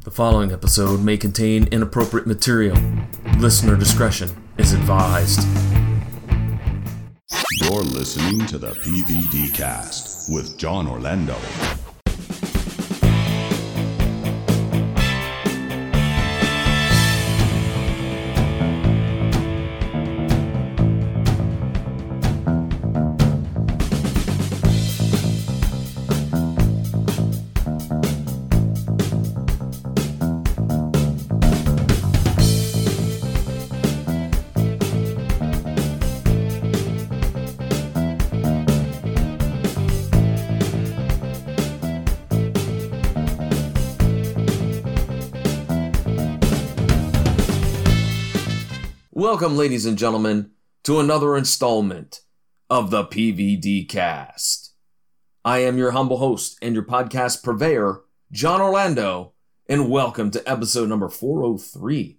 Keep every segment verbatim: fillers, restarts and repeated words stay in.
The following episode may contain inappropriate material. Listener discretion is advised. You're listening to the P V D Cast with John Orlando. Welcome, ladies and gentlemen, to another installment of the P V D Cast. I am your humble host and your podcast purveyor, John Orlando, and welcome to episode number four oh three.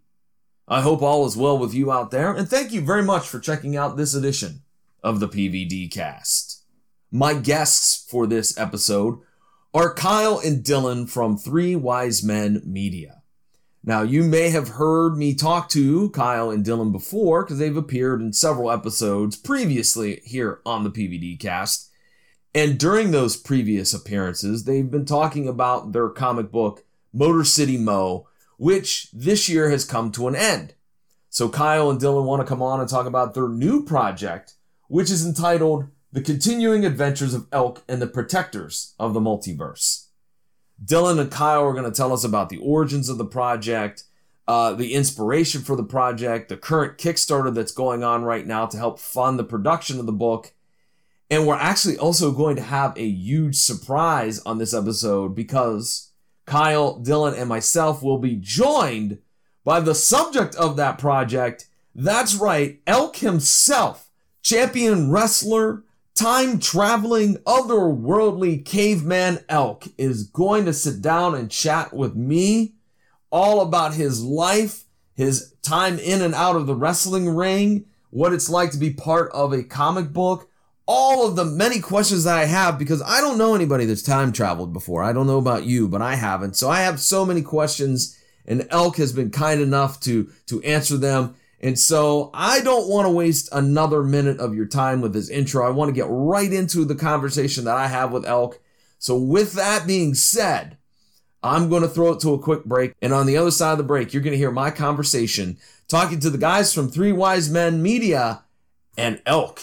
I hope all is well with you out there, and thank you very much for checking out this edition of the P V D Cast. My guests for this episode are Kyle and Dylan from Three Wise Men Media. Now, you may have heard me talk to Kyle and Dylan before because they've appeared in several episodes previously here on the P V D Cast. And during those previous appearances, they've been talking about their comic book, Motor City Mo, which this year has come to an end. So Kyle and Dylan want to come on and talk about their new project, which is entitled The Continuing Adventures of Elk and the Protectors of the Multiverse. Dylan and Kyle are going to tell us about the origins of the project, uh, the inspiration for the project, the current Kickstarter that's going on right now to help fund the production of the book. And we're actually also going to have a huge surprise on this episode because Kyle, Dylan, and myself will be joined by the subject of that project. That's right, Elk himself, champion wrestler, time-traveling, otherworldly caveman Elk is going to sit down and chat with me all about his life, his time in and out of the wrestling ring, what it's like to be part of a comic book, all of the many questions that I have because I don't know anybody that's time-traveled before. I don't know about you, but I haven't. So I have so many questions, and Elk has been kind enough to, to answer them. And so I don't want to waste another minute of your time with this intro. I want to get right into the conversation that I have with Elk. So with that being said, I'm going to throw it to a quick break. And on the other side of the break, you're going to hear my conversation talking to the guys from Three Wise Men Media and Elk.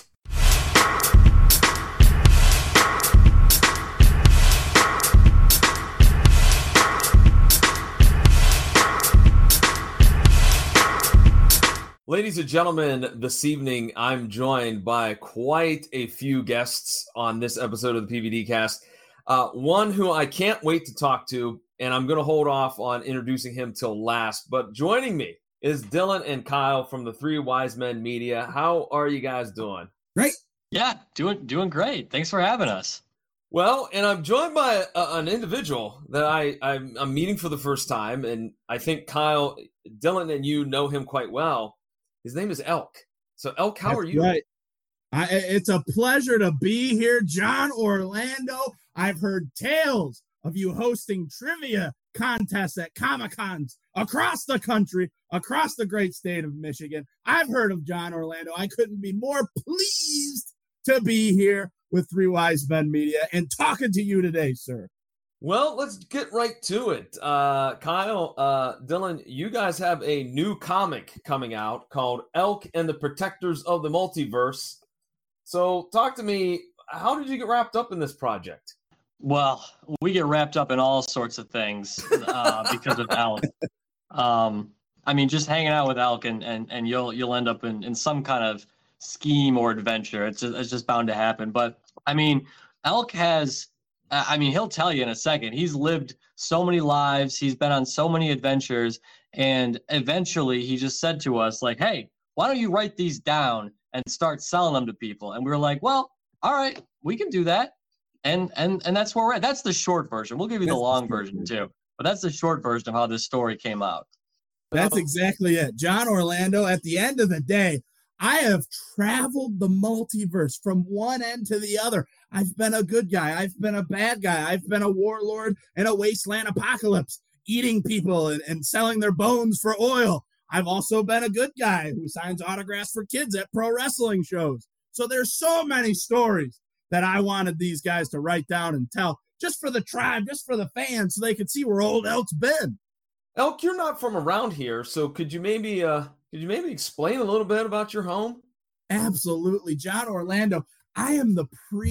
Ladies and gentlemen, this evening I'm joined by quite a few guests on this episode of the P V D Cast. Uh, one who I can't wait to talk to, and I'm going to hold off on introducing him till last. But joining me is Dylan and Kyle from the Three Wise Men Media. How are you guys doing? Great. Yeah, doing doing great. Thanks for having us. Well, and I'm joined by a, an individual that I, I'm, I'm meeting for the first time, and I think Kyle, Dylan, and you know him quite well. His name is Elk. So, Elk, how That's are you? Right. I, it's a pleasure to be here, John Orlando. I've heard tales of you hosting trivia contests at Comic-Cons across the country, across the great state of Michigan. I've heard of John Orlando. I couldn't be more pleased to be here with Three Wise Men Media and talking to you today, sir. Well, let's get right to it. Uh, Kyle, uh, Dylan, you guys have a new comic coming out called Elk and the Protectors of the Multiverse. So talk to me, how did you get wrapped up in this project? Well, we get wrapped up in all sorts of things uh, because of Elk. Um, I mean, just hanging out with Elk and, and, and you'll you'll end up in, in some kind of scheme or adventure. It's just, it's just bound to happen. But, I mean, Elk has... I mean, he'll tell you in a second. He's lived so many lives. He's been on so many adventures. And eventually he just said to us, like, hey, why don't you write these down and start selling them to people? And we were like, well, all right, we can do that. And and and that's where we're at. That's the short version. We'll give you the long version too. But that's the short version of how this story came out. That's exactly it. John Orlando, at the end of the day, I have traveled the multiverse from one end to the other. I've been a good guy. I've been a bad guy. I've been a warlord in a wasteland apocalypse. eating people and, and selling their bones for oil. I've also been a good guy who signs autographs for kids at pro wrestling shows. So there's so many stories that I wanted these guys to write down and tell, just for the tribe, just for the fans, so they could see where old Elk's been. Elk, you're not from around here, so could you maybe uh could you maybe explain a little bit about your home? Absolutely, John Orlando. I am the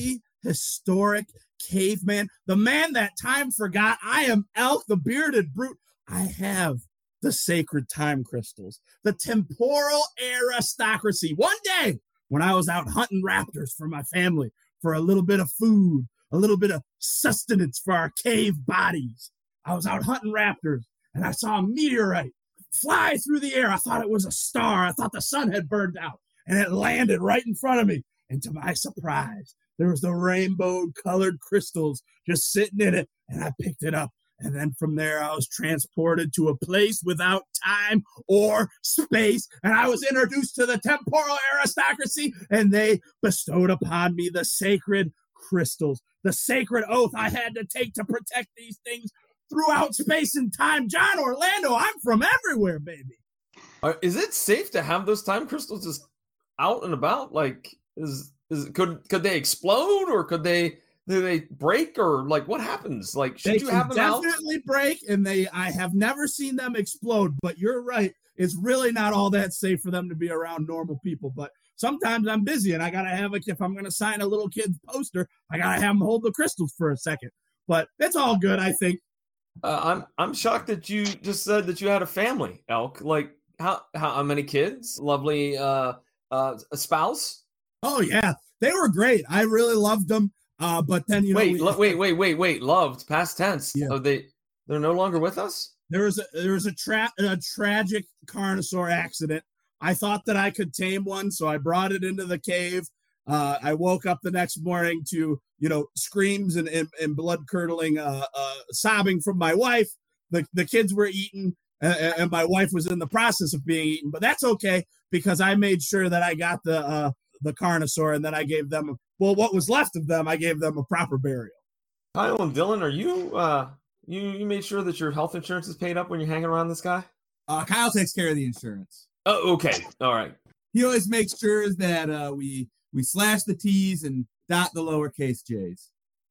prehistoric caveman, the man that time forgot. I am Elk, the bearded brute. I have the sacred time crystals, the temporal aristocracy. One day, when I was out hunting raptors for my family, for a little bit of food, a little bit of sustenance for our cave bodies, I was out hunting raptors, and I saw a meteorite fly through the air. I thought it was a star. I thought the sun had burned out, and it landed right in front of me. And to my surprise, there was the rainbow-colored crystals just sitting in it, and I picked it up. And then from there, I was transported to a place without time or space, and I was introduced to the temporal aristocracy, and they bestowed upon me the sacred crystals, the sacred oath I had to take to protect these things throughout space and time. John Orlando, I'm from everywhere, baby. Uh, is it safe to have those time crystals just out and about? Like, is is could could they explode, or could they do they break, or like what happens? Like, should they you have them out? They definitely break, and they I have never seen them explode. But you're right, it's really not all that safe for them to be around normal people. But sometimes I'm busy, and I gotta have a if I'm gonna sign a little kid's poster, I gotta have them hold the crystals for a second. But it's all good, I think. Uh, I'm I'm shocked that you just said that you had a family, Elk. Like, how how, how many kids? Lovely uh, uh, a spouse. Oh yeah, they were great. I really loved them. Uh, but then you know, wait, we, lo- wait, wait, wait, wait. Loved, past tense. Yeah. Oh, they they're no longer with us. There was a there was a, tra- a tragic carnosaur accident. I thought that I could tame one, so I brought it into the cave. Uh, I woke up the next morning to, you know, screams and, and, and blood curdling uh, uh, sobbing from my wife. The the kids were eaten, uh, and my wife was in the process of being eaten. But that's okay, because I made sure that I got the uh, the carnosaur, and then I gave them, well, what was left of them, I gave them a proper burial. Kyle and Dylan, are you uh, you you made sure that your health insurance is paid up when you're hanging around this guy? Uh, Kyle takes care of the insurance. Oh, okay, all right. He always makes sure that uh, we we slash the T's and dot the lowercase J's.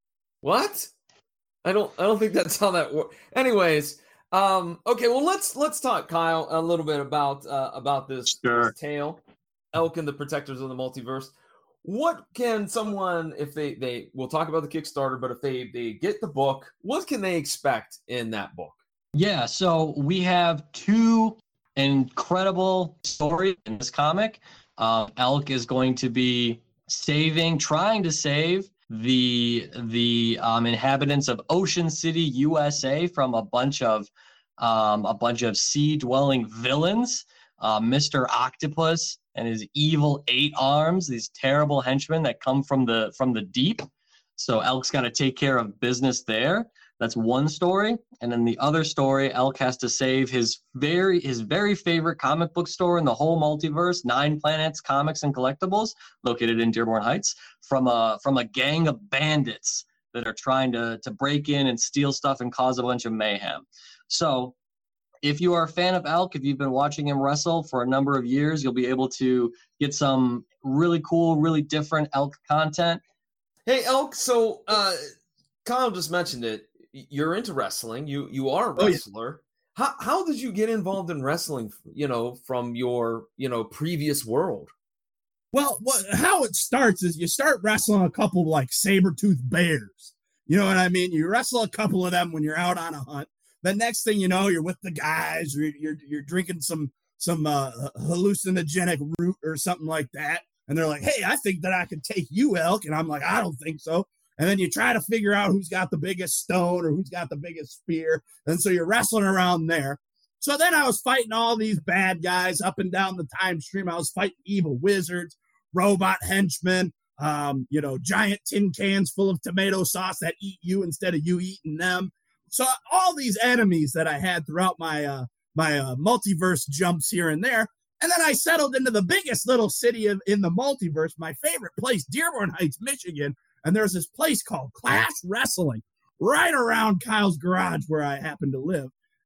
What? I don't I don't think that's how that works. Anyways, um, okay, well let's let's talk, Kyle, a little bit about uh, about this, Sure. this tale, Elk and the Protectors of the Multiverse. What can someone, if they they we'll talk about the Kickstarter, but if they they get the book, what can they expect in that book? Yeah, so we have two incredible stories in this comic. Uh, Elk is going to be saving, trying to save the the um, inhabitants of Ocean City, U S A, from a bunch of um, a bunch of sea-dwelling villains. Uh, Mister Octopus and his evil eight arms, these terrible henchmen that come from the from the deep. So Elk's got to take care of business there. That's one story. And then the other story, Elk has to save his very his very favorite comic book store in the whole multiverse, Nine Planets Comics and Collectibles, located in Dearborn Heights, from a from a gang of bandits that are trying to to break in and steal stuff and cause a bunch of mayhem. So if you are a fan of Elk, if you've been watching him wrestle for a number of years, you'll be able to get some really cool, really different Elk content. Hey, Elk, so uh, Kyle just mentioned it. You're into wrestling. You you are a Oh, yeah. wrestler. How how did you get involved in wrestling, you know, from your, you know, previous world? Well, what, how it starts is you start wrestling a couple like saber-toothed bears. You know what I mean? You wrestle a couple of them when you're out on a hunt. The next thing you know, you're with the guys, or you're you're, you're drinking some some uh, hallucinogenic root or something like that, and they're like, "Hey, I think that I could take you, Elk," and I'm like, "I don't think so." And then you try to figure out who's got the biggest stone or who's got the biggest spear, and so you're wrestling around there. So then I was fighting all these bad guys up and down the time stream. I was fighting evil wizards, robot henchmen, um, you know, giant tin cans full of tomato sauce that eat you instead of you eating them. So all these enemies that I had throughout my uh, my uh, multiverse jumps here and there. And then I settled into the biggest little city of, in the multiverse, my favorite place, Dearborn Heights, Michigan. And there's this place called Clash Wrestling right around Kyle's garage where I happen to live.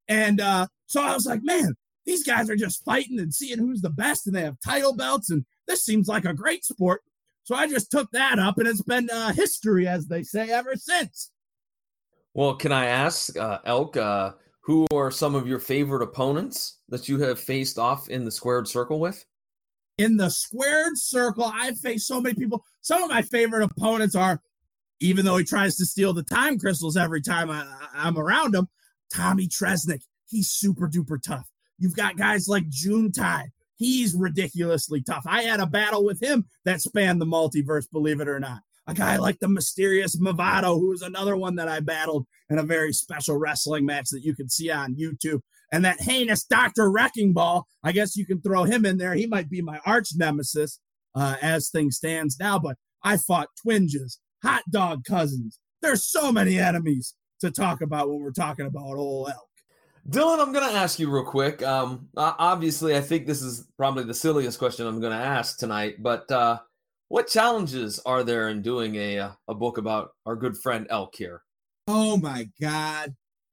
And uh, so I was like, man, these guys are just fighting and seeing who's the best, and they have title belts, and this seems like a great sport. So I just took that up, and it's been uh, history, as they say, ever since. Well, can I ask, uh, Elk, uh, who are some of your favorite opponents that you have faced off in the squared circle with? In the squared circle, I've faced so many people. Some of my favorite opponents are, even though he tries to steal the time crystals every time I, I'm around him, Tommy Tresnick. He's super duper tough. You've got guys like Juntai. He's ridiculously tough. I had a battle with him that spanned the multiverse, believe it or not. A guy like the mysterious Movado, who was another one that I battled in a very special wrestling match that you can see on YouTube. And that heinous Doctor Wrecking Ball, I guess you can throw him in there. He might be my arch nemesis uh, as things stands now, but I fought Twinges, Hot Dog Cousins. There's so many enemies to talk about when we're talking about old Elk. Dylan, I'm going to ask you real quick. Um, obviously, I think this is probably the silliest question I'm going to ask tonight, but uh, what challenges are there in doing a a book about our good friend Elk here? Oh my God.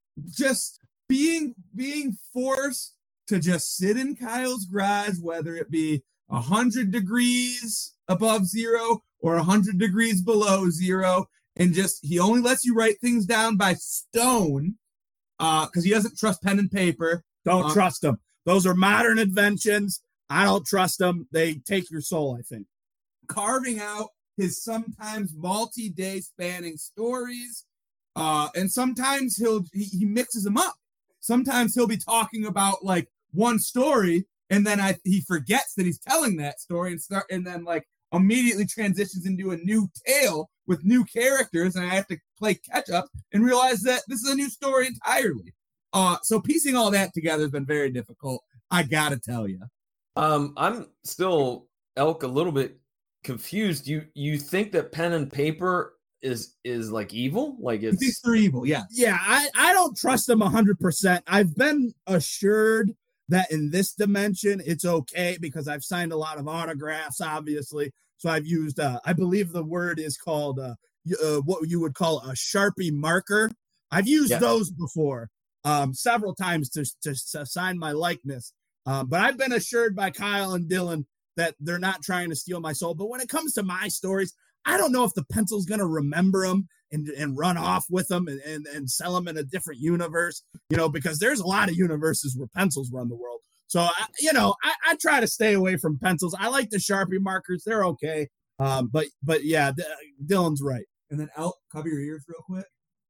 Just being being forced to just sit in Kyle's garage, whether it be one hundred degrees above zero or one hundred degrees below zero, and just, he only lets you write things down by stone uh, because he doesn't trust pen and paper. Don't um, trust them. Those are modern inventions. I don't trust them. They take your soul, I think. Carving out his sometimes multi-day spanning stories, uh, and sometimes he'll he, he mixes them up. Sometimes he'll be talking about like one story, and then I he forgets that he's telling that story, and start and then like immediately transitions into a new tale with new characters, and I have to play catch up and realize that this is a new story entirely. Uh, so piecing all that together has been very difficult, I gotta tell you. Um, I'm still, Elk, a little bit confused. You you think that pen and paper is is like evil? Like it's He thinks they're evil, yeah. Yeah, I, I don't trust them one hundred percent. I've been assured that in this dimension, it's okay because I've signed a lot of autographs, obviously. So I've used, uh, I believe the word is called uh, uh, what you would call a Sharpie marker. I've used yeah. those before um, several times to, to, to sign my likeness. Um, but I've been assured by Kyle and Dylan that they're not trying to steal my soul. But when it comes to my stories, I don't know if the pencil's going to remember them and, and run off with them and, and, and sell them in a different universe, you know, because there's a lot of universes where pencils run the world. So, I, you know, I, I try to stay away from pencils. I like the Sharpie markers. They're okay. Um, but, but yeah, D- Dylan's right. And then Elk, cover your ears real quick.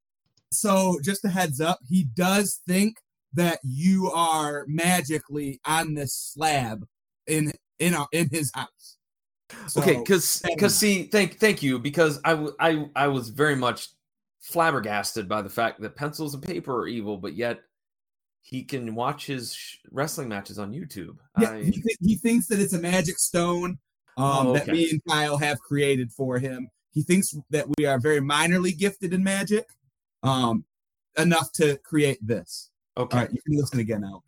So just a heads up, he does think that you are magically on this slab in in our, in his house. So, okay, because because see, thank thank you, because I, w- I I was very much flabbergasted by the fact that pencils and paper are evil, but yet he can watch his sh- wrestling matches on YouTube. Yeah, I, he, th- he thinks that it's a magic stone um, oh, okay. that me and Kyle have created for him. He thinks that we are very minorly gifted in magic, um, enough to create this. Okay, all right, you can listen again, Elk.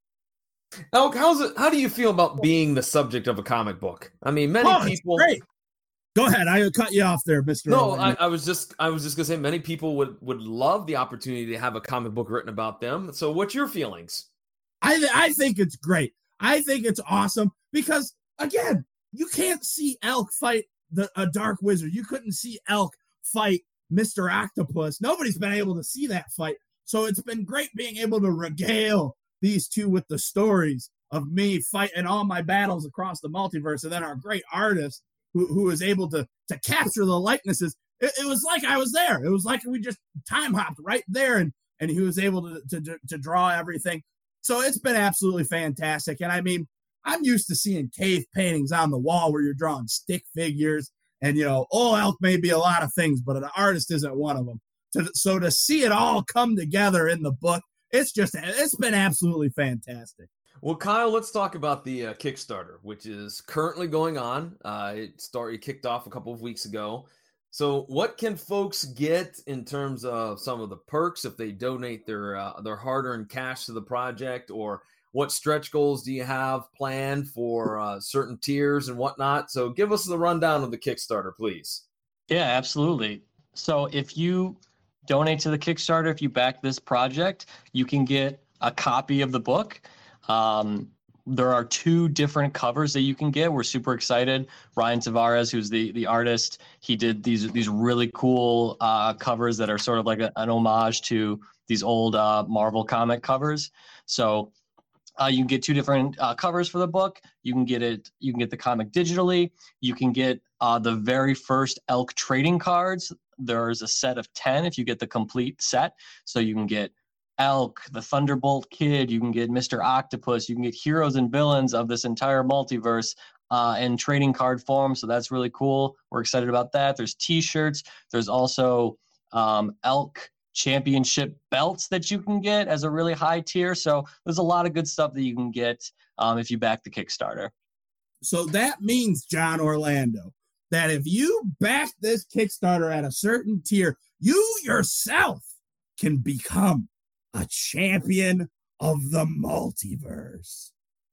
Elk, how's it? How do you feel about being the subject of a comic book? I mean, many Oh, people. Great. Go ahead. I cut you off there, Mister No, I, I was just I was just gonna say many people would would love the opportunity to have a comic book written about them. So, what's your feelings? I th- I think it's great. I think it's awesome because again, you can't see Elk fight the a dark wizard. You couldn't see Elk fight Mister Octopus. Nobody's been able to see that fight. So it's been great being able to regale these two with the stories of me fighting all my battles across the multiverse, and then our great artist who, who was able to to capture the likenesses. It, it was like I was there. It was like we just time hopped right there, and and he was able to to to draw everything. So it's been absolutely fantastic. And I mean, I'm used to seeing cave paintings on the wall where you're drawing stick figures, and you know, old Elk may be a lot of things, but an artist isn't one of them. To, so to see it all come together in the book, it's just it's been absolutely fantastic. Well, Kyle, let's talk about the uh, Kickstarter, which is currently going on. Uh, it started, it kicked off a couple of weeks ago. So what can folks get in terms of some of the perks if they donate their uh, their hard-earned cash to the project, or what stretch goals do you have planned for uh, certain tiers and whatnot? So give us the rundown of the Kickstarter, please. Yeah, absolutely. So if you donate to the Kickstarter, if you back this project, you can get a copy of the book. Um, there are two different covers that you can get. We're super excited. Ryan Tavares, who's the the artist, he did these these really cool uh, covers that are sort of like a, an homage to these old uh, Marvel comic covers. So uh, you can get two different uh, covers for the book. You can get it. You can get the comic digitally. You can get uh, the very first Elk trading cards. There's a set of ten if you get the complete set. So you can get Elk, the Thunderbolt Kid, you can get Mister Octopus, you can get heroes and villains of this entire multiverse uh, in trading card form. So that's really cool. We're excited about that. There's t-shirts. There's also um, Elk championship belts that you can get as a really high tier. So there's a lot of good stuff that you can get um, if you back the Kickstarter. So that means, John Orlando, that if you back this Kickstarter at a certain tier, you yourself can become a champion of the multiverse.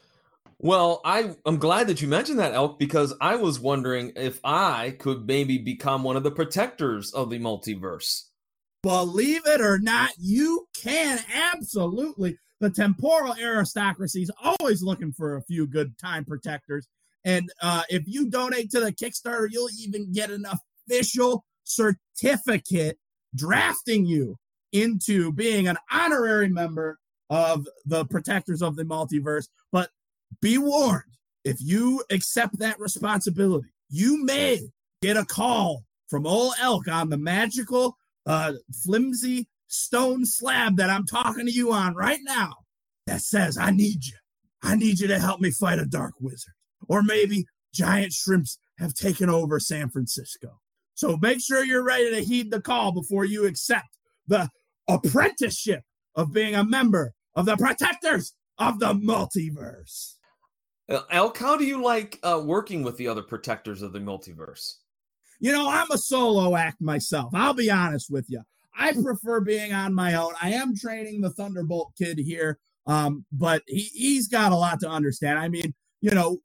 Well, I, I'm glad that you mentioned that, Elk, because I was wondering if I could maybe become one of the protectors of the multiverse. Believe it or not, you can absolutely. The temporal aristocracy is always looking for a few good time protectors. And uh, if you donate to the Kickstarter, you'll even get an official certificate drafting you into being an honorary member of the Protectors of the Multiverse. But be warned, if you accept that responsibility, you may get a call from old Elk on the magical, uh, flimsy stone slab that I'm talking to you on right now that says, I need you. I need you to help me fight a dark wizard. Or maybe giant shrimps have taken over San Francisco. So make sure you're ready to heed the call before you accept the apprenticeship of being a member of the Protectors of the Multiverse. Uh, Elk, how do you like uh, working with the other Protectors of the Multiverse? You know, I'm a solo act myself. I'll be honest with you. I prefer being on my own. I am training the Thunderbolt Kid here, um, but he, he's got a lot to understand. I mean, you know,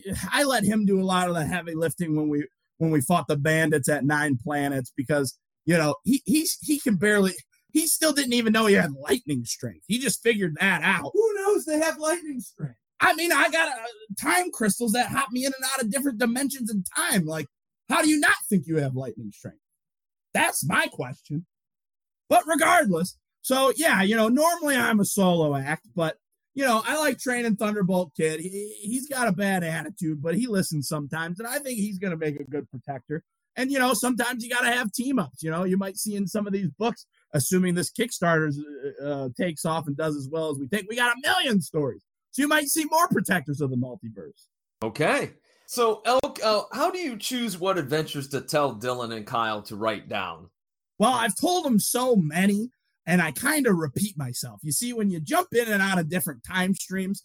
I let him do a lot of the heavy lifting when we when we fought the bandits at Nine Planets because, you know, he he's he can barely. He still didn't even know he had lightning strength. He just figured that out. Who knows they have lightning strength? I mean, I got uh, time crystals that hop me in and out of different dimensions in time. Like, how do you not think you have lightning strength? That's my question. But regardless, so yeah, you know, normally I'm a solo act, but, you know, I like training Thunderbolt Kid. He, he's got a bad attitude, but he listens sometimes, and I think he's going to make a good protector. And, you know, sometimes you got to have team ups. You know, you might see in some of these books, assuming this Kickstarter uh, takes off and does as well as we think, we got a million stories. So you might see more Protectors of the Multiverse. Okay. So, Elk, uh, how do you choose what adventures to tell Dylan and Kyle to write down? Well, I've told them so many, and I kind of repeat myself. You see, when you jump in and out of different time streams,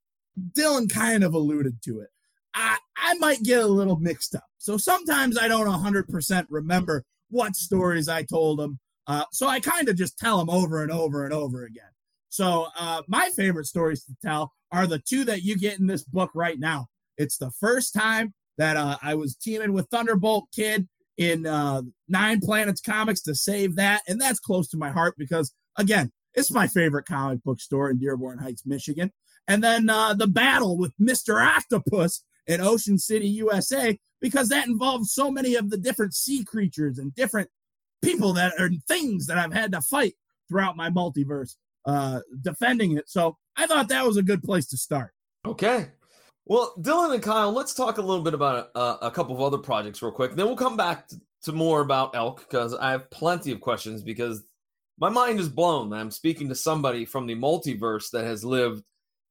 Dylan kind of alluded to it. I, I might get a little mixed up. So sometimes I don't one hundred percent remember what stories I told them. Uh, so I kind of just tell them over and over and over again. So uh, my favorite stories to tell are the two that you get in this book right now. It's the first time that uh, I was teaming with Thunderbolt Kid in uh, Nine Planets Comics to save that. And that's close to my heart because, again, it's my favorite comic book store in Dearborn Heights, Michigan. And then uh, the battle with Mister Octopus in Ocean City, U S A, because that involves so many of the different sea creatures and different people that are things that I've had to fight throughout my multiverse, uh, defending it. So I thought that was a good place to start. Okay. Well, Dylan and Kyle, let's talk a little bit about a, a couple of other projects real quick. Then we'll come back to, to more about Elk because I have plenty of questions because my mind is blown. I'm speaking to somebody from the multiverse that has lived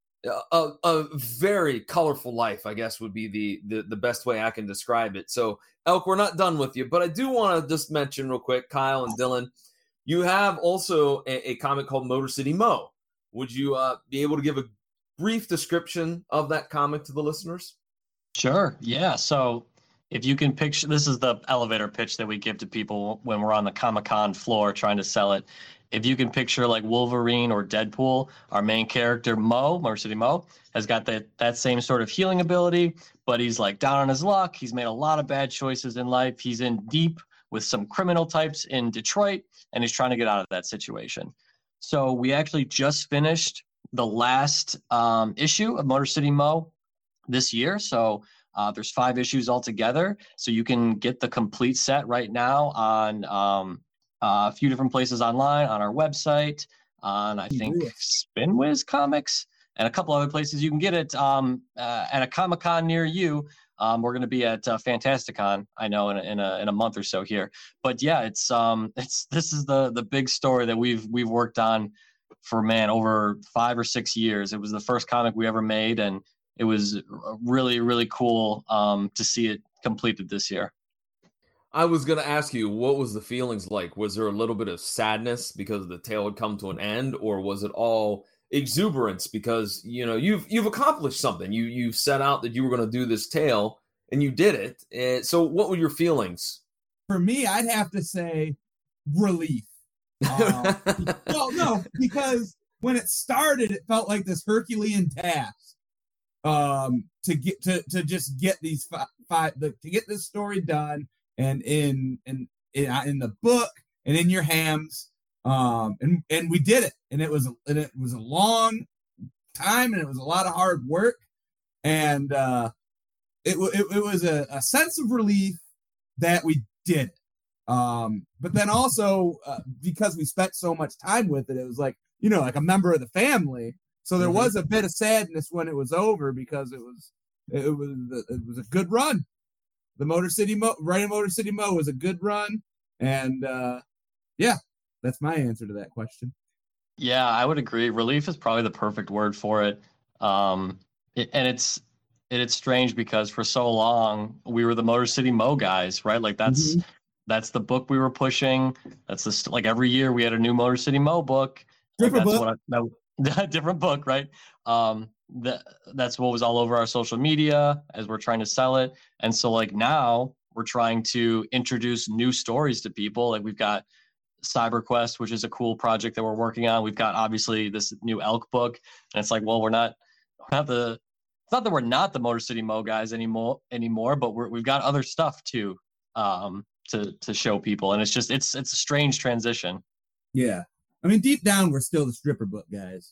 a, a very colorful life, I guess would be the, the, the best way I can describe it. So, Elk, we're not done with you, but I do want to just mention real quick, Kyle and Dylan, you have also a, a comic called Motor City Mo. Would you uh, be able to give a brief description of that comic to the listeners? Sure. Yeah. So if you can picture, this is the elevator pitch that we give to people when we're on the Comic-Con floor trying to sell it. If you can picture like Wolverine or Deadpool, our main character, Mo, Motor City Mo, has got that, that same sort of healing ability, but he's like down on his luck. He's made a lot of bad choices in life. He's in deep with some criminal types in Detroit, and he's trying to get out of that situation. So we actually just finished the last um, issue of Motor City Mo this year. So uh, there's five issues altogether. So you can get the complete set right now on um, uh, a few different places online, on our website, on I think Spinwiz Comics, and a couple other places you can get it um, uh, at a Comic-Con near you. Um, we're going to be at uh, Fantasticon, I know, in a, in a in a month or so here. But yeah, it's um it's this is the the big story that we've we've worked on for man over five or six years. It was the first comic we ever made, and it was really really cool um to see it completed this year. I was going to ask you, what was the feelings like? Was there a little bit of sadness because the tale had come to an end, or was it all exuberance because, you know, you've you've accomplished something? You you set out that you were going to do this tale, and you did it. And so what were your feelings? For me, I'd have to say relief. Uh, well, no, because when it started, it felt like this Herculean task um, to get to to just get these five, five the, to get this story done. And in in in, in the book and in your hands, um, and and we did it, and it was and it was a long time, and it was a lot of hard work, and uh, it it, it was a, a sense of relief that we did it. Um, but then also uh, because we spent so much time with it, it was like, you know, like a member of the family. So there mm-hmm. was a bit of sadness when it was over because it was it was it was a good run. The Motor City Mo, writing Motor City Mo was a good run, and uh, yeah, that's my answer to that question. Yeah, I would agree. Relief is probably the perfect word for it. Um, it and it's it, it's strange because for so long we were the Motor City Mo guys, right? Like that's mm-hmm. that's the book we were pushing. That's the like every year we had a new Motor City Mo book. Different that's book. What I, that, different book, right? Um, that that's what was all over our social media as we're trying to sell it. And so like now we're trying to introduce new stories to people. Like we've got CyberQuest, which is a cool project that we're working on. We've got obviously this new Elk book, and it's like, well, we're not, we're not the, it's not that we're not the Motor City Mo guys anymore, anymore, but we're, we've got other stuff too, um, to, to show people. And it's just, it's, it's a strange transition. Yeah. I mean, deep down, we're still the stripper book guys.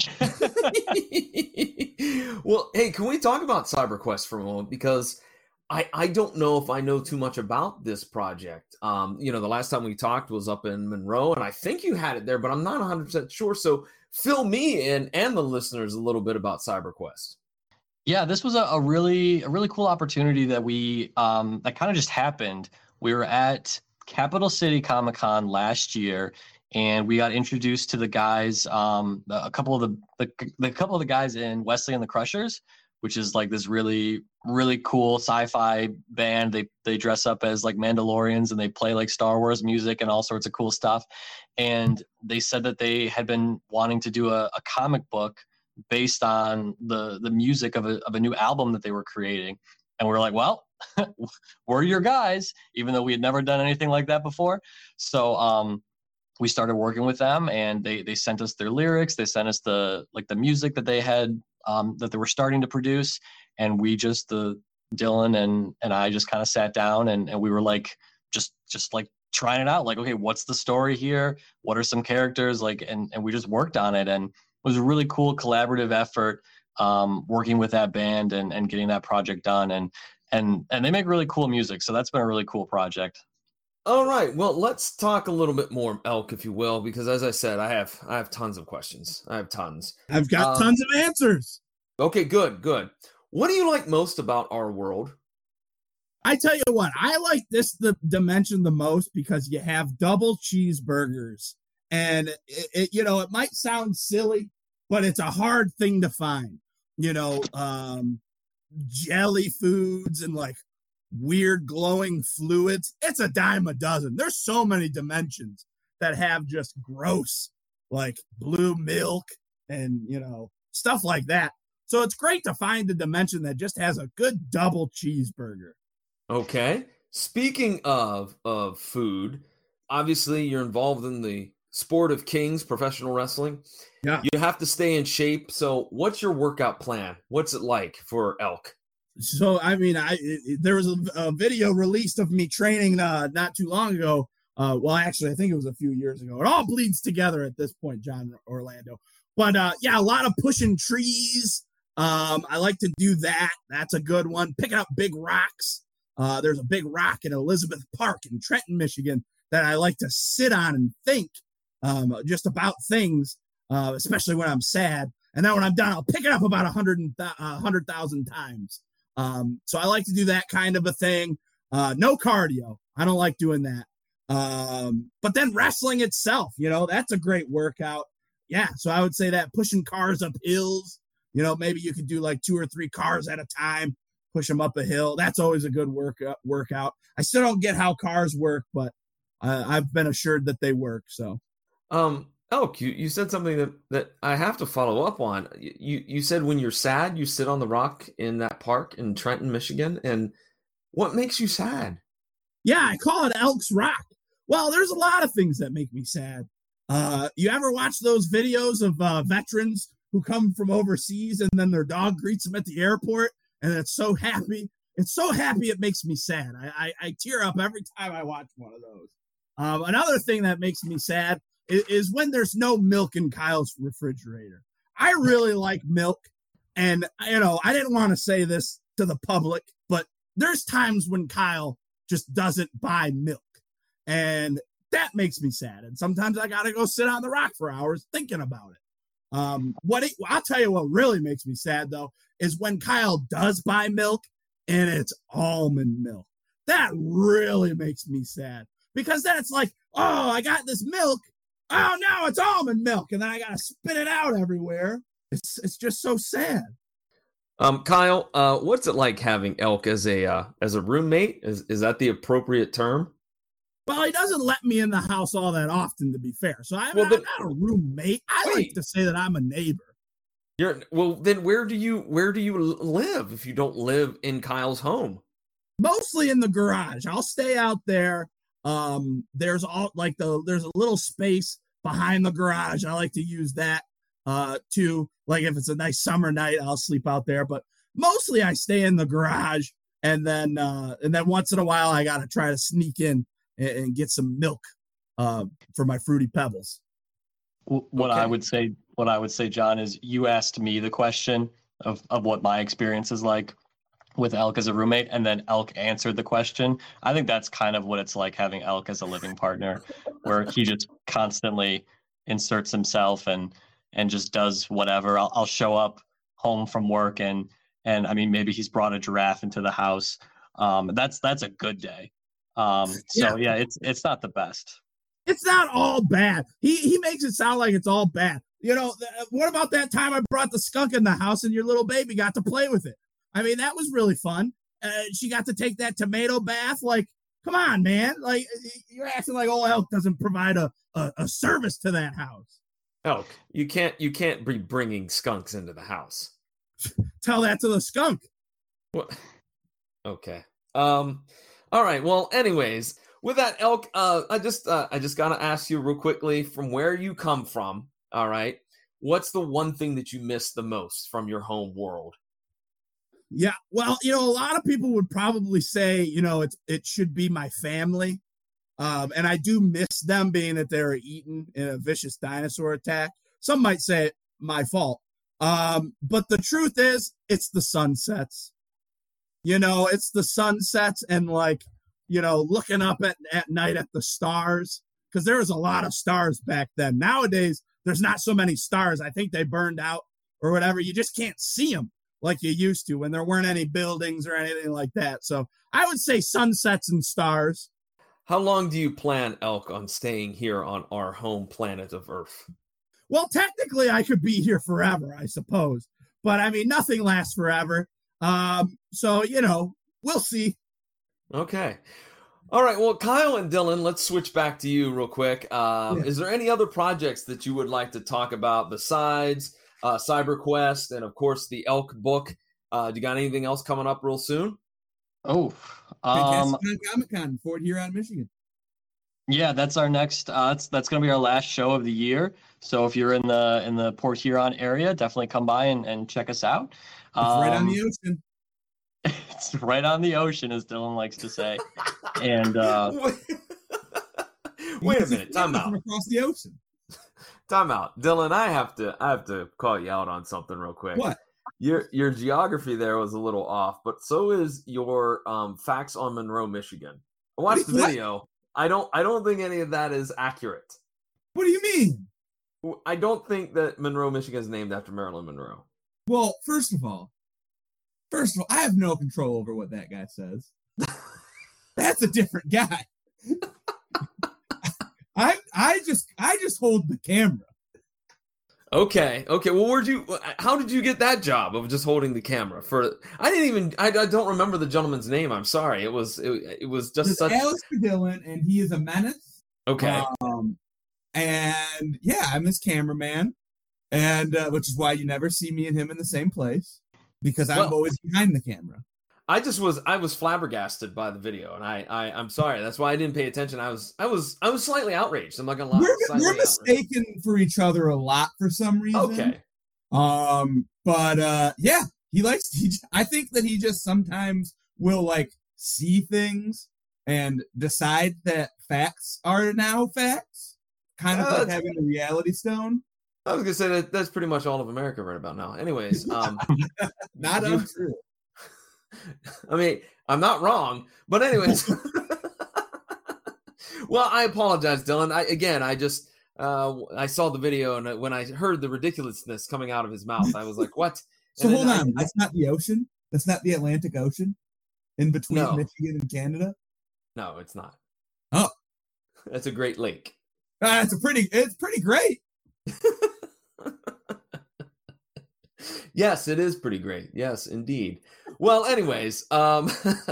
Well, hey, can we talk about CyberQuest for a moment? Because I, I don't know if I know too much about this project. Um, you know, the last time we talked was up in Monroe, and I think you had it there, but I'm not one hundred percent sure. So fill me in and the listeners a little bit about CyberQuest. Yeah, this was a, a really a really cool opportunity that we um, that kind of just happened. We were at Capital City Comic-Con last year, and we got introduced to the guys, um, a couple of the, the the couple of the guys in Wesley and the Crushers, which is like this really really cool sci-fi band. They they dress up as like Mandalorians and they play like Star Wars music and all sorts of cool stuff. And they said that they had been wanting to do a, a comic book based on the the music of a of a new album that they were creating. And we were like, well, we're your guys, even though we had never done anything like that before. So um we started working with them, and they they sent us their lyrics. They sent us the like the music that they had um, that they were starting to produce, and we just the Dylan and and I just kind of sat down and and we were like just just like trying it out. Like, okay, what's the story here? What are some characters? Like, and and we just worked on it, and it was a really cool collaborative effort um, working with that band and and getting that project done. And and and they make really cool music, so that's been a really cool project. All right. Well, let's talk a little bit more Elk, if you will, because as I said, I have I have tons of questions. I have tons. I've got um, tons of answers. Okay, good, good. What do you like most about our world? I tell you what, I like this the dimension the most because you have double cheeseburgers, and it, it you know it might sound silly, but it's a hard thing to find. You know, um, jelly foods and like weird glowing fluids. It's a dime a dozen. There's so many dimensions that have just gross, like blue milk and, you know, stuff like that. So it's great to find a dimension that just has a good double cheeseburger. Okay. Speaking of, of food, obviously you're involved in the sport of kings, professional wrestling. Yeah. You have to stay in shape. So what's your workout plan? What's it like for Elk? So, I mean, I it, there was a, a video released of me training uh, not too long ago Uh, well, actually, I think it was a few years ago. It all bleeds together at this point, John Orlando. But uh, yeah, a lot of pushing trees. Um, I like to do that. That's a good one. Picking up big rocks. Uh, there's a big rock in Elizabeth Park in Trenton, Michigan, that I like to sit on and think um, just about things, uh, especially when I'm sad. And then when I'm done, I'll pick it up about a hundred and th- uh, hundred thousand times. Um, so I like to do that kind of a thing. Uh, no cardio. I don't like doing that. Um, but then wrestling itself, you know, that's a great workout. Yeah. So I would say that pushing cars up hills, you know, maybe you could do like two or three cars at a time, push them up a hill. That's always a good work, uh, workout. I still don't get how cars work, but uh, I've been assured that they work. So, Um, Elk, you, you said something that, that I have to follow up on. You, you said when you're sad, you sit on the rock in that park in Trenton, Michigan. And what makes you sad? Yeah, I call it Elk's Rock. Well, there's a lot of things that make me sad. Uh, you ever watch those videos of uh, veterans who come from overseas and then their dog greets them at the airport and it's so happy? It's so happy it makes me sad. I, I, I tear up every time I watch one of those. Um, another thing that makes me sad is, is when there's no milk in Kyle's refrigerator. I really like milk. And, you know, I didn't want to say this to the public, but there's times when Kyle just doesn't buy milk. And that makes me sad. And sometimes I got to go sit on the rock for hours thinking about it. Um, what it, I'll tell you what really makes me sad, though, is when Kyle does buy milk and it's almond milk. That really makes me sad because then it's like, oh, I got this milk. Oh, now it's almond milk. And then I got to spit it out everywhere. It's it's just so sad. Um, Kyle, uh, what's it like having Elk as a uh, as a roommate? Is is that the appropriate term? Well, he doesn't let me in the house all that often, to be fair. So I'm, well, I'm but, not a roommate. I wait. like to say that I'm a neighbor. You're well. Then where do you where do you live if you don't live in Kyle's home? Mostly in the garage. I'll stay out there. Um, there's all like the there's a little space behind the garage. I like to use that uh too. Like if it's a nice summer night, I'll sleep out there. But mostly I stay in the garage, and then uh, and then once in a while I gotta try to sneak in and, and get some milk uh, for my Fruity Pebbles. What Okay. I would say, what I would say, John, is you asked me the question of of what my experience is like with Elk as a roommate, and then Elk answered the question. I think that's kind of what it's like having Elk as a living partner, where he just constantly inserts himself and and just does whatever. I'll, I'll show up home from work and and I mean maybe he's brought a giraffe into the house. Um, that's that's a good day. Um, so yeah. yeah, it's it's not the best. It's not all bad. He he makes it sound like it's all bad. You know, th- what about that time I brought the skunk in the house and your little baby got to play with it? I mean, that was really fun. Uh, she got to take that tomato bath. Like, come on, man. Like, you're acting like old Elk doesn't provide a, a, a service to that house. Elk, you can't you can't be bringing skunks into the house. Tell that to the skunk. What? Okay. Um. All right. Well, anyways, with that, Elk, uh, I just uh, I just gotta ask you real quickly from where you come from. All right. What's the one thing that you miss the most from your home world? Yeah. Well, you know, a lot of people would probably say, you know, it's it should be my family. Um, and I do miss them being that they were eaten in a vicious dinosaur attack. Some might say it my fault. Um, but the truth is, it's the sunsets. You know, it's the sunsets and like, you know, looking up at, at night at the stars. Because there was a lot of stars back then. Nowadays, there's not so many stars. I think they burned out or whatever. You just can't see them like you used to when there weren't any buildings or anything like that. So I would say sunsets and stars. How long do you plan, Elk, on staying here on our home planet of Earth? Well, technically, I could be here forever, I suppose. But, I mean, nothing lasts forever. Um, so, you know, we'll see. Okay. All right. Well, Kyle and Dylan, let's switch back to you real quick. Um, Yeah. Is there any other projects that you would like to talk about besides uh, CyberQuest and, of course, the Elk book? Uh, do you got anything else coming up real soon? Oh, um, Comic Con, Fort Huron, Michigan. yeah, that's our next. Uh, that's that's gonna be our last show of the year. So if you're in the in the Port Huron area, definitely come by and, and check us out. It's right on Um, the ocean. It's right on the ocean, as Dylan likes to say. And uh, Wait a Because minute, he's time from out. across the ocean. Time out. Dylan, I have to I have to call you out on something real quick. What? Your your geography there was a little off, but so is your um, facts on Monroe, Michigan. I watched the What? video. I don't I don't think any of that is accurate. What do you mean? I don't think that Monroe, Michigan is named after Marilyn Monroe. Well, first of all, first of all, I have no control over what that guy says. That's a different guy. I I just I just hold the camera. Okay, okay. Well, where'd you? How did you get that job of just holding the camera? For I didn't even. I, I don't remember the gentleman's name. I'm sorry. It was. It, it was just It's such. Alistair Dillon, and he is a menace. Okay. Um, and yeah, I'm his cameraman, and uh, which is why you never see me and him in the same place because I'm Well- always behind the camera. I just was. I was flabbergasted by the video, and I. I I'm sorry. That's why I didn't pay attention. I was. I was. I was slightly outraged. I'm not gonna lie. We're, Slightly we're outraged. mistaken for each other a lot for some reason. Okay. Um, but uh, yeah, he likes. He, I think that he just sometimes will like see things and decide that facts are now facts, kind of Uh, like that's- having a reality stone. I was gonna say that that's pretty much all of America right about now. Anyways, um, Not You- untrue. I mean, I'm not wrong, but anyways. Well, I apologize, Dylan. I again, I just uh, I saw the video, and when I heard the ridiculousness coming out of his mouth, I was like, "What?" So And hold then I- on, I- that's not the ocean. That's not the Atlantic Ocean, in between No. Michigan and Canada. No, it's not. Oh. That's a Great Lake. Ah, it's a pretty. It's pretty great. Yes, it is pretty great. Yes, indeed. Well, anyways, um,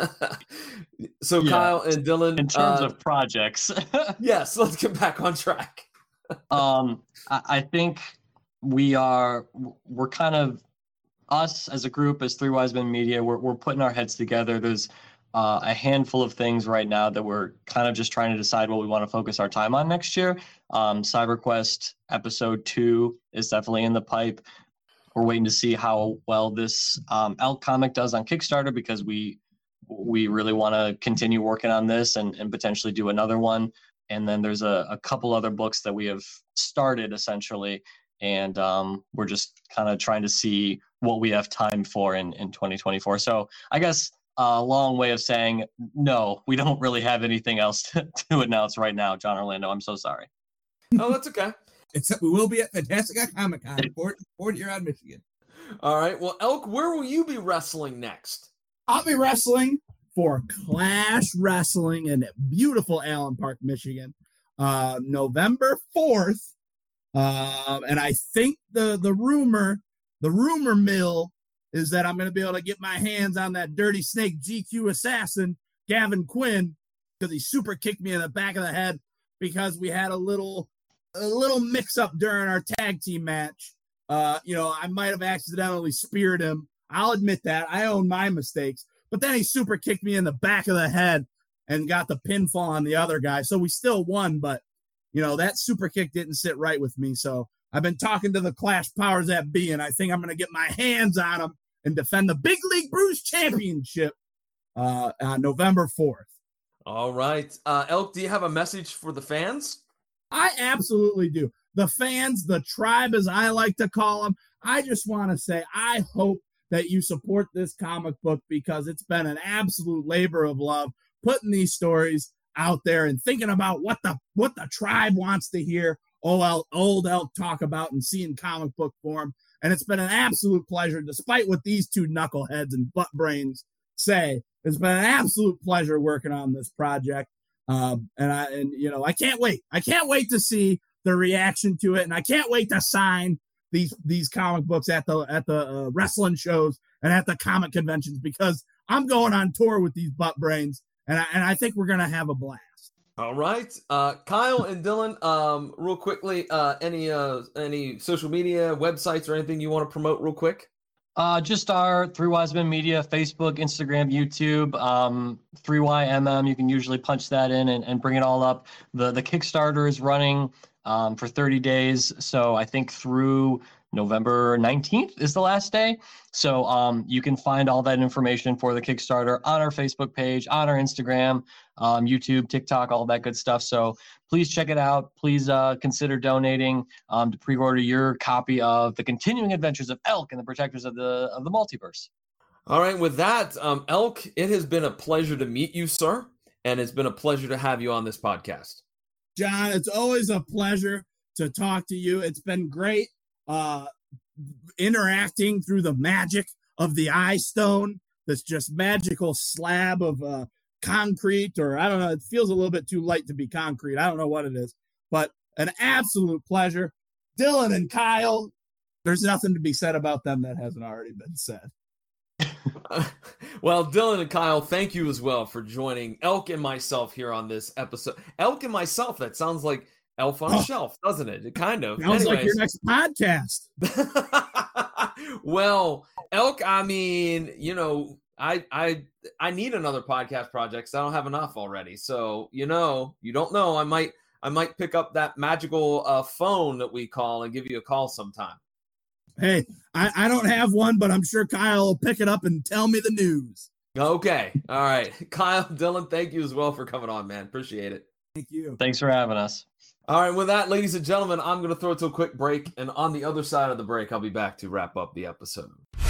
so Yeah. Kyle and Dylan. In terms uh, of projects, yes, let's get back on track. um, I, I think we are we're kind of us as a group, as Three Wise Men Media. We're we're putting our heads together. There's uh, a handful of things right now that we're kind of just trying to decide what we want to focus our time on next year. Um, CyberQuest episode two is definitely in the pipe. We're waiting to see how well this um, Elk comic does on Kickstarter because we we really want to continue working on this and, and potentially do another one. And then there's a, a couple other books that we have started essentially, and um, we're just kind of trying to see what we have time for in, in twenty twenty-four. So I guess a long way of saying no, we don't really have anything else to, to announce right now, John Orlando. I'm so sorry. Oh, that's okay. Except we will be at Fantastica Comic Con, Fort, Fort Huron, Michigan. All right. Well, Elk, where will you be wrestling next? I'll be wrestling for Clash Wrestling in beautiful Allen Park, Michigan, uh, November fourth. Um, and I think the the rumor, the rumor mill is that I'm going to be able to get my hands on that dirty snake G Q assassin, Gavin Quinn, because he super kicked me in the back of the head because we had a little a little mix up during our tag team match. Uh, you know, I might have accidentally speared him. I'll admit that. I own my mistakes. But then he super kicked me in the back of the head and got the pinfall on the other guy. So we still won, but, you know, that super kick didn't sit right with me. So I've been talking to the Clash powers that be, and I think I'm going to get my hands on him and defend the Big League Brews Championship uh, on November fourth. All right. Uh, Elk, do you have a message for the fans? I absolutely do. The fans, the tribe, as I like to call them, I just want to say I hope that you support this comic book because it's been an absolute labor of love putting these stories out there and thinking about what the what the tribe wants to hear old, old Elk talk about and see in comic book form. And it's been an absolute pleasure, despite what these two knuckleheads and butt brains say. It's been an absolute pleasure working on this project. Um, and I, and you know, I can't wait. I can't wait to see the reaction to it, and I can't wait to sign these these comic books at the at the uh, wrestling shows and at the comic conventions because I'm going on tour with these butt brains, and I, and I think we're gonna have a blast. All right. Uh, Kyle and Dylan, um, real quickly, uh, any uh, any social media, websites, or anything you want to promote real quick? Uh, just our Three Wise Men Media, Facebook, Instagram, YouTube, um, three Y M M. You can usually punch that in and, and bring it all up. The the Kickstarter is running um, for thirty days. So I think through November nineteenth is the last day. So um, you can find all that information for the Kickstarter on our Facebook page, on our Instagram, um, YouTube, TikTok, all that good stuff. So please check it out. Please uh, consider donating um, to pre-order your copy of The Continuing Adventures of Elk and the Protectors of the of the Multiverse. All right, with that, um, Elk, it has been a pleasure to meet you, sir, and it's been a pleasure to have you on this podcast. John, it's always a pleasure to talk to you. It's been great uh, interacting through the magic of the eye stone, this just magical slab of uh, concrete, or I don't know, it feels a little bit too light to be concrete. I don't know what it is, but an absolute pleasure. Dylan and Kyle, there's nothing to be said about them that hasn't already been said. Well, Dylan and Kyle, thank you as well for joining Elk and myself here on this episode. Elk and myself, that sounds like Elf on a Oh. Shelf, doesn't it? It kind of. Sounds like your Anyways. next podcast. Well, Elk, I mean, you know, I I I need another podcast project, so I don't have enough already. So, you know, you don't know, I might I might pick up that magical uh, phone that we call and give you a call sometime. Hey, I, I don't have one, but I'm sure Kyle will pick it up and tell me the news. Okay. All right. Kyle, Dylan, thank you as well for coming on, man. Appreciate it. Thank you. Thanks for having us. All right. With that, ladies and gentlemen, I'm going to throw it to a quick break. And on the other side of the break, I'll be back to wrap up the episode.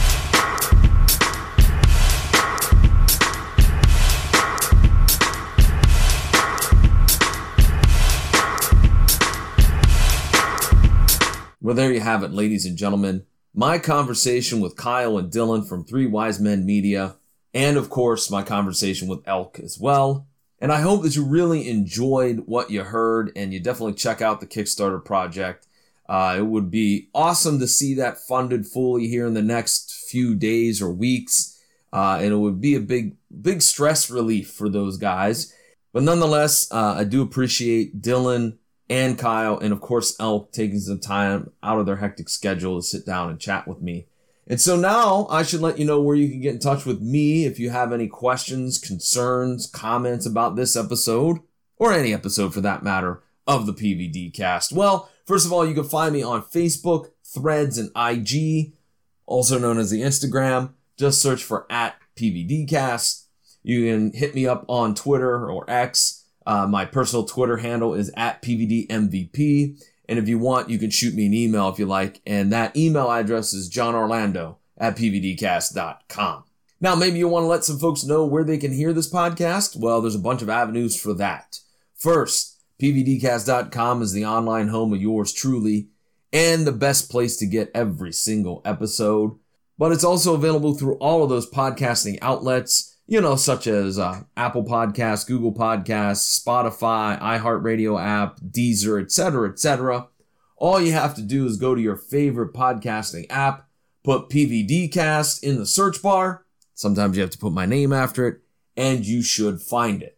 Well, there you have it, ladies and gentlemen. My conversation with Kyle and Dylan from Three Wise Men Media, and of course, my conversation with Elk as well. And I hope that you really enjoyed what you heard, and you definitely check out the Kickstarter project. Uh, it would be awesome to see that funded fully here in the next few days or weeks, uh, and it would be a big, big stress relief for those guys. But nonetheless, uh, I do appreciate Dylan and Kyle, and of course Elk, taking some time out of their hectic schedule to sit down and chat with me. And so now I should let you know where you can get in touch with me if you have any questions, concerns, comments about this episode, or any episode for that matter, of the P V D cast. Well, first of all, you can find me on Facebook, Threads, and I G, also known as the Instagram. Just search for at P V D cast. You can hit me up on Twitter or X. Uh, my personal Twitter handle is at P V D M V P. And if you want, you can shoot me an email if you like. And that email address is johnorlando at p v d cast dot com. Now, maybe you want to let some folks know where they can hear this podcast. Well, there's a bunch of avenues for that. First, P V D cast dot com is the online home of yours truly and the best place to get every single episode. But it's also available through all of those podcasting outlets, you know, such as uh, Apple Podcasts, Google Podcasts, Spotify, iHeartRadio app, Deezer, et cetera, et cetera. All you have to do is go to your favorite podcasting app, put P V D cast in the search bar. Sometimes you have to put my name after it, and you should find it.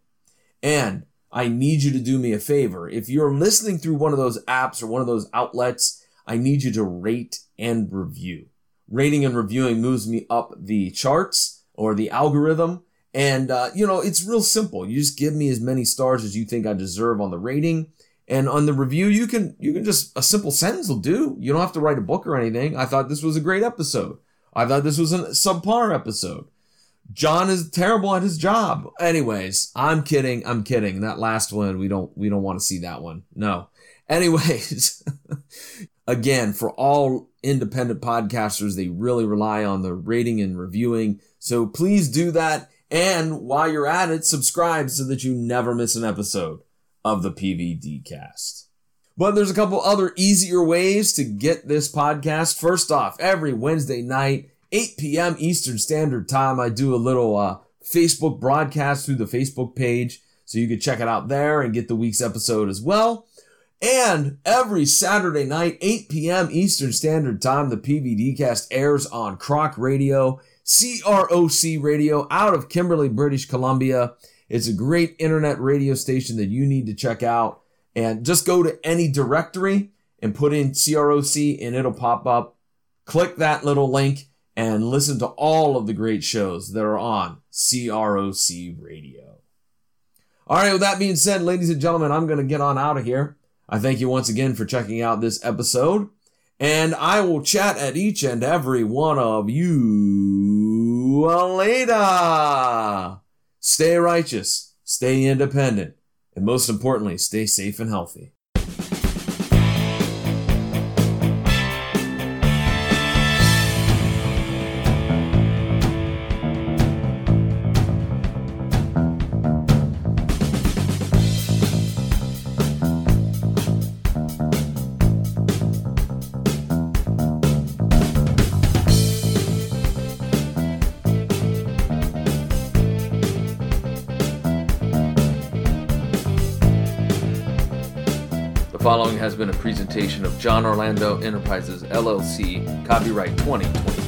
And I need you to do me a favor. If you're listening through one of those apps or one of those outlets, I need you to rate and review. Rating and reviewing moves me up the charts or the algorithm. And, uh, you know, it's real simple. You just give me as many stars as you think I deserve on the rating. And on the review, you can, you can just, a simple sentence will do. You don't have to write a book or anything. I thought this was a great episode. I thought this was a subpar episode. John is terrible at his job. Anyways, I'm kidding. I'm kidding. That last one, we don't, we don't want to see that one. No. Anyways, again, for all independent podcasters, they really rely on the rating and reviewing. So please do that. And while you're at it, subscribe so that you never miss an episode of the P V D cast. But there's a couple other easier ways to get this podcast. First off, every Wednesday night, eight p.m. Eastern Standard Time, I do a little uh, Facebook broadcast through the Facebook page. So you can check it out there and get the week's episode as well. And every Saturday night, eight p.m. Eastern Standard Time, the P V D cast airs on Croc Radio, C R O C Radio, out of Kimberley, British Columbia. It's a great internet radio station that you need to check out. And just go to any directory and put in C R O C and it'll pop up. Click that little link and listen to all of the great shows that are on C R O C Radio. All right, with that being said, ladies and gentlemen, I'm going to get on out of here. I thank you once again for checking out this episode. And I will chat at each and every one of you later. Stay righteous, stay independent, and most importantly, stay safe and healthy. The following has been a presentation of John Orlando Enterprises, L L C, copyright twenty twenty.